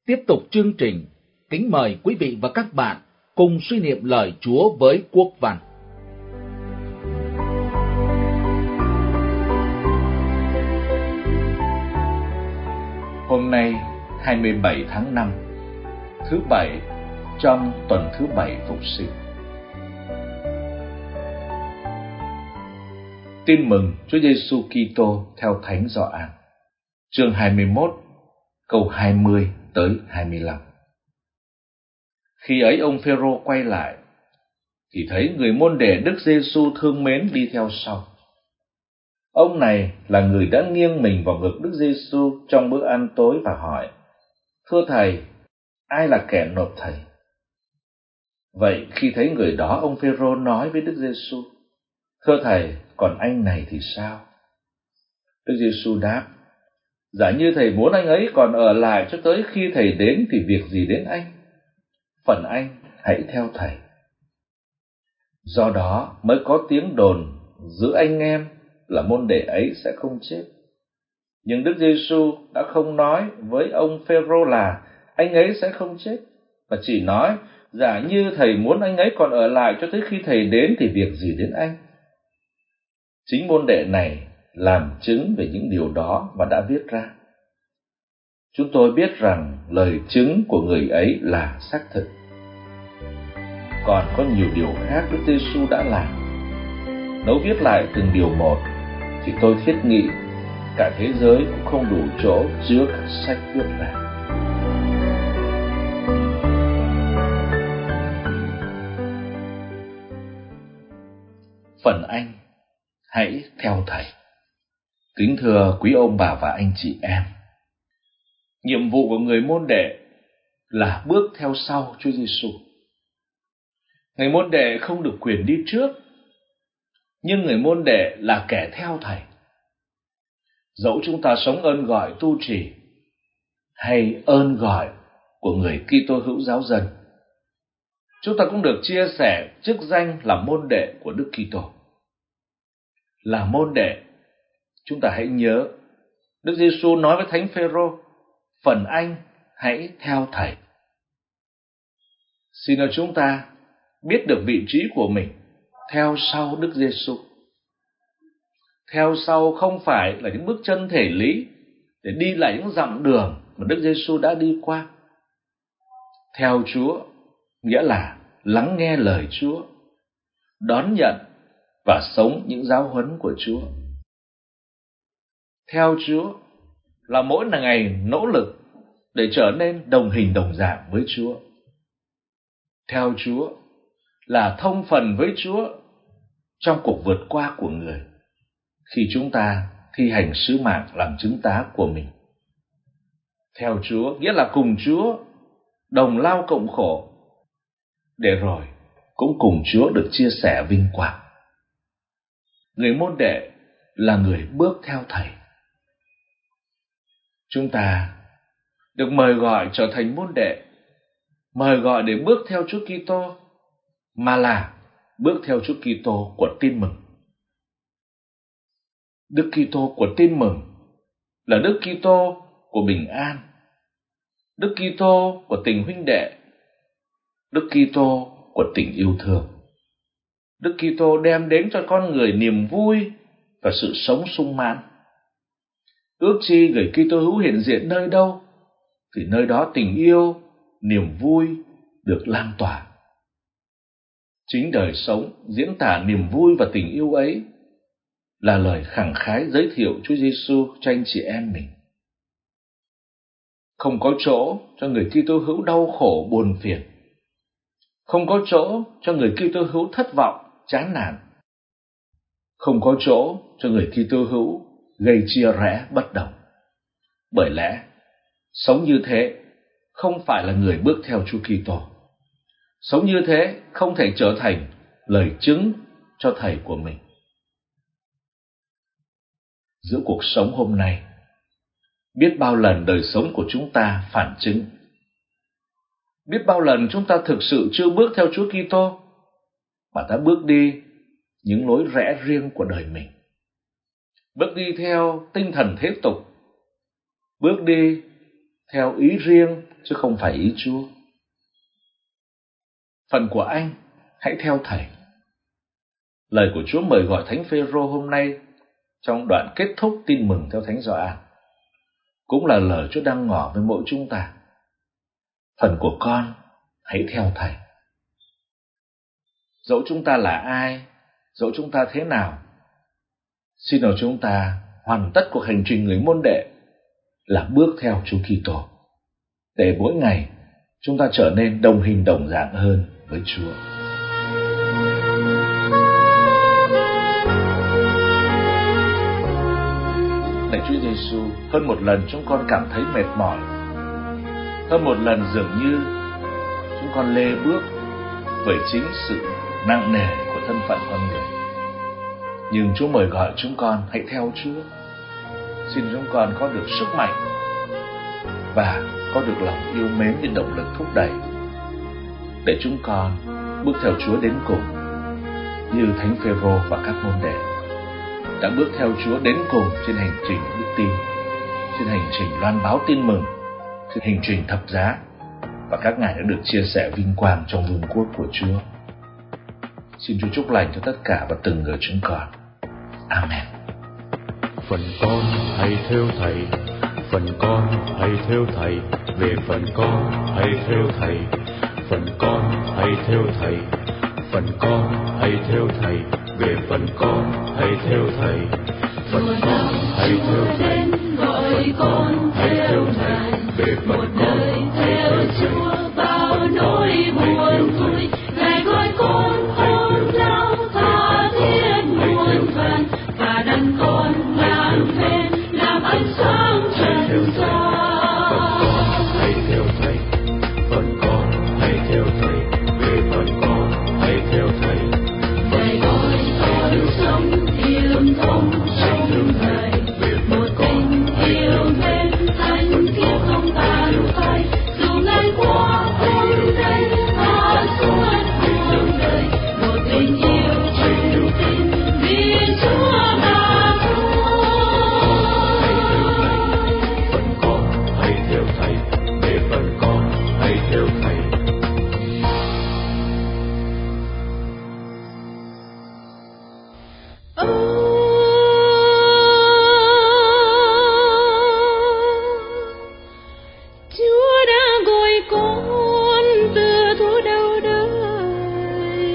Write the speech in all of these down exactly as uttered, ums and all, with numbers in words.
Tiếp tục chương trình, kính mời quý vị và các bạn cùng suy niệm lời Chúa với Quốc Văn. Hôm nay, hai mươi bảy tháng năm, thứ Bảy trong tuần thứ Bảy Phục Sinh. Tin mừng Chúa Giêsu Kitô theo Thánh Gioan, chương hai mươi mốt, câu hai mươi tới hai mươi lăm. Khi ấy ông Phêrô quay lại thì thấy người môn đệ Đức Giêsu thương mến đi theo sau. Ông này là người đã nghiêng mình vào ngực Đức Giêsu trong bữa ăn tối và hỏi: "Thưa thầy, ai là kẻ nộp thầy?" Vậy khi thấy người đó, ông Phêrô nói với Đức Giêsu: "Thưa thầy, còn anh này thì sao?" Đức Giêsu đáp: "Giả như thầy muốn anh ấy còn ở lại cho tới khi thầy đến thì việc gì đến anh? Phần anh hãy theo thầy." Do đó mới có tiếng đồn giữa anh em là môn đệ ấy sẽ không chết. Nhưng Đức Giêsu đã không nói với ông Phêrô là anh ấy sẽ không chết, mà chỉ nói: "Giả như thầy muốn anh ấy còn ở lại cho tới khi thầy đến thì việc gì đến anh?" Chính môn đệ này làm chứng về những điều đó và đã viết ra. Chúng tôi biết rằng lời chứng của người ấy là xác thực. Còn có nhiều điều khác Đức Giêsu đã làm. Nếu viết lại từng điều một thì tôi thiết nghĩ cả thế giới cũng không đủ chỗ chứa các sách viết ra. Phần anh hãy theo thầy. Kính thưa quý ông bà và anh chị em, nhiệm vụ của người môn đệ là bước theo sau Chúa Giêsu. Người môn đệ không được quyền đi trước, nhưng người môn đệ là kẻ theo thầy. Dẫu chúng ta sống ơn gọi tu trì hay ơn gọi của người Kitô hữu giáo dân, chúng ta cũng được chia sẻ chức danh là môn đệ của Đức Kitô. Là môn đệ, chúng ta hãy nhớ Đức Giêsu nói với Thánh Phêrô: "Phần anh hãy theo thầy." Xin cho chúng ta biết được vị trí của mình theo sau Đức Giêsu. Theo sau không phải là những bước chân thể lý để đi lại những dặm đường mà Đức Giêsu đã đi qua. Theo Chúa nghĩa là lắng nghe lời Chúa, đón nhận và sống những giáo huấn của Chúa. Theo Chúa là mỗi ngày nỗ lực để trở nên đồng hình đồng dạng với Chúa. Theo Chúa là thông phần với Chúa trong cuộc vượt qua của người, khi chúng ta thi hành sứ mạng làm chứng tá của mình. Theo Chúa nghĩa là cùng Chúa đồng lao cộng khổ, để rồi cũng cùng Chúa được chia sẻ vinh quang. Người môn đệ là người bước theo thầy. Chúng ta được mời gọi trở thành môn đệ, mời gọi để bước theo Chúa Kitô, mà là bước theo Chúa Kitô của Tin mừng. Đức Kitô của Tin mừng là Đức Kitô của bình an, Đức Kitô của tình huynh đệ, Đức Kitô của tình yêu thương. Đức Kitô đem đến cho con người niềm vui và sự sống sung mãn. Ước chi người Kitô hữu hiện diện nơi đâu thì nơi đó tình yêu, niềm vui được lan tỏa. Chính đời sống diễn tả niềm vui và tình yêu ấy là lời khẳng khái giới thiệu Chúa Giêsu cho anh chị em mình. Không có chỗ cho người Kitô hữu đau khổ buồn phiền, không có chỗ cho người Kitô hữu thất vọng chán nản, không có chỗ cho người Kitô hữu gây chia rẽ bất đồng. Bởi lẽ sống như thế không phải là người bước theo Chúa Kitô. Sống như thế không thể trở thành lời chứng cho thầy của mình. Giữa cuộc sống hôm nay, biết bao lần đời sống của chúng ta phản chứng. Biết bao lần chúng ta thực sự chưa bước theo Chúa Kitô, mà ta bước đi những lối rẽ riêng của đời mình. Bước đi theo tinh thần thế tục, bước đi theo ý riêng chứ không phải ý Chúa. Phần của anh, hãy theo Thầy. Lời của Chúa mời gọi Thánh Phêrô hôm nay trong đoạn kết thúc tin mừng theo Thánh Gioan cũng là lời Chúa đang ngỏ với mỗi chúng ta. Phần của con, hãy theo Thầy. Dẫu chúng ta là ai, dẫu chúng ta thế nào, xin nào chúng ta hoàn tất cuộc hành trình người môn đệ là bước theo Chúa Kitô, để mỗi ngày chúng ta trở nên đồng hình đồng dạng hơn với Chúa. Lạy Chúa Giêsu, hơn một lần chúng con cảm thấy mệt mỏi, hơn một lần dường như chúng con lê bước bởi chính sự nặng nề của thân phận con người. Nhưng Chúa mời gọi chúng con hãy theo Chúa. Xin chúng con có được sức mạnh và có được lòng yêu mến như động lực thúc đẩy để chúng con bước theo Chúa đến cùng, như Thánh Phêrô và các môn đệ đã bước theo Chúa đến cùng trên hành trình đức tin, trên hành trình loan báo tin mừng, trên hành trình thập giá, và các ngài đã được chia sẻ vinh quang trong vương quốc của Chúa. Xin Chúa chúc lành cho tất cả và từng người chúng con. Amen. Phần con hãy theo Thầy, phần con hãy theo Thầy, về phần con hãy theo Thầy, phần con hãy theo Thầy, phần con hãy theo Thầy, về phần con hãy theo Thầy, phần con hãy theo Thầy, gọi con hãy theo Thầy, về phần con hãy theo Thầy, bao nỗi buồn vui, Ngài gọi con ôm lao tha thiết muôn phần, và đặng con làm phép làm ánh sáng trần gian. Hãy theo Thầy, phần con hãy theo Thầy, về phần con hãy theo Thầy. Ngài gọi con sống yêu thông trong Thầy, một tình yêu mến thanh khiết không tàn phai, dù Ngài qua hôm nay ta suốt cuộc đời, một tình yêu chân tin vì Chúa mà thôi. Phần con hãy theo Thầy, để phần con hãy theo Thầy. Chúa đã gọi con từ thuở đầu đời,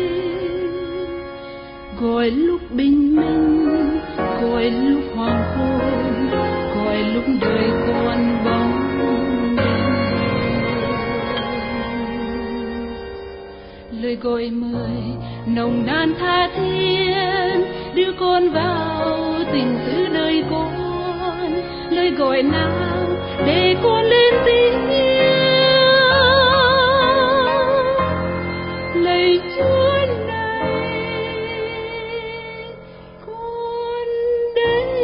gọi lúc bình minh, gọi lúc hoàng hôn, gọi lúc đời con bóng đêm. Lời gọi mời nồng nàn tha thiết đưa con vào tình xứ đời con, lời gọi nào để con lên tiếng. Lạy Chúa này, con đây.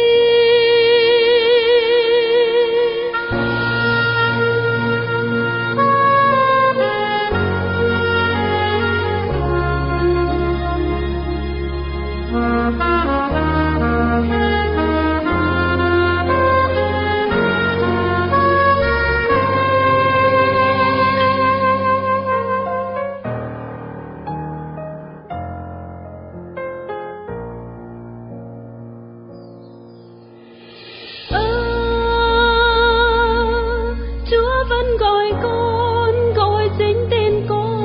Chúa vẫn gọi con, gọi chính tên con,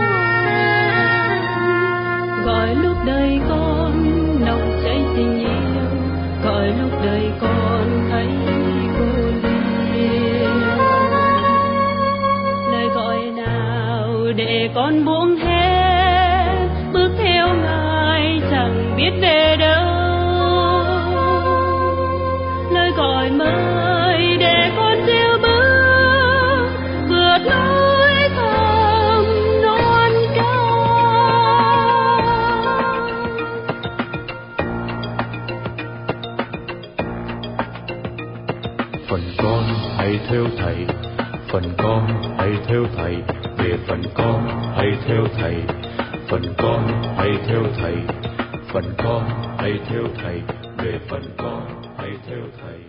gọi lúc đời con nồng cháy tình yêu, gọi lúc đời con thấy cô liêu. Lời gọi nào để con buông hết, bước theo Ngài chẳng biết về đâu. Lời gọi mới để con gieo bước, vượt lối thầm non cao. Phần con hãy theo Thầy, phần con hãy theo Thầy, về phần con hãy theo Thầy, phần con hãy theo Thầy, phần con hãy theo Thầy, về phần con hãy theo Thầy.